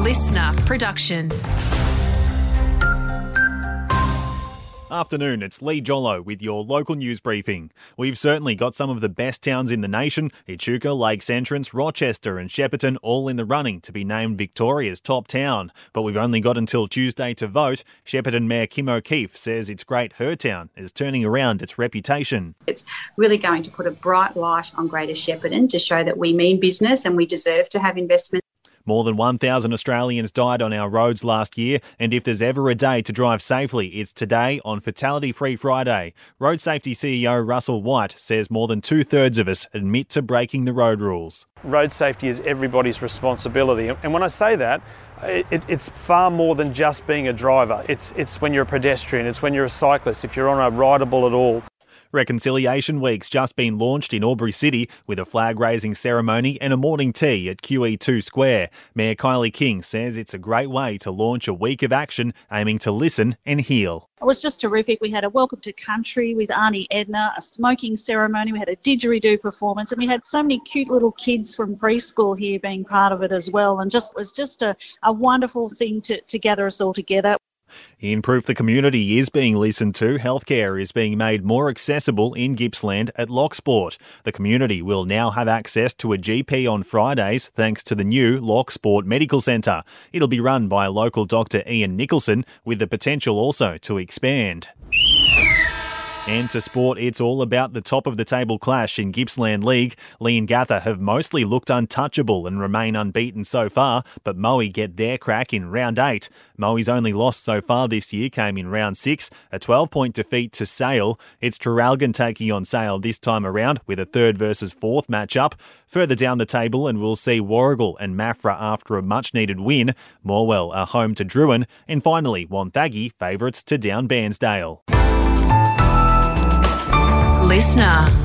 listener production. Afternoon, it's Lee Jollo with your local news briefing. We've certainly got some of the best towns in the nation, Echuca, Lakes Entrance, Rochester and Shepparton all in the running to be named Victoria's top town. But we've only got until Tuesday to vote. Shepparton Mayor Kim O'Keefe says it's great her town is turning around its reputation. It's really going to put a bright light on Greater Shepparton to show that we mean business and we deserve to have investment. More than 1,000 Australians died on our roads last year, and if there's ever a day to drive safely, it's today on Fatality Free Friday. Road Safety CEO Russell White says more than 2/3 of us admit to breaking the road rules. Road safety is everybody's responsibility, and when I say that, it's far more than just being a driver. It's when you're a pedestrian, it's when you're a cyclist, if you're on a rideable at all. Reconciliation Week's just been launched in Albury City with a flag-raising ceremony and a morning tea at QE2 Square. Mayor Kylie King says it's a great way to launch a week of action aiming to listen and heal. It was just terrific. We had a welcome to country with Auntie Edna, a smoking ceremony, we had a didgeridoo performance, and we had so many cute little kids from preschool here being part of it as well. And it was just a wonderful thing to gather us all together. In proof the community is being listened to, healthcare is being made more accessible in Gippsland at Locksport. The community will now have access to a GP on Fridays thanks to the new Locksport Medical Centre. It'll be run by local Dr Ian Nicholson with the potential also to expand. And to sport, it's all about the top-of-the-table clash in Gippsland League. Leongatha have mostly looked untouchable and remain unbeaten so far, but Moe get their crack in round 8. Moe's only loss so far this year came in round 6, a 12-point defeat to Sale. It's Traralgon taking on Sale this time around with a 3rd versus 4th matchup. Further down the table, and we'll see Warragul and Maffra after a much-needed win. Morwell are home to Druin. And finally, Wonthaggi favourites to Down Bairnsdale. Listener.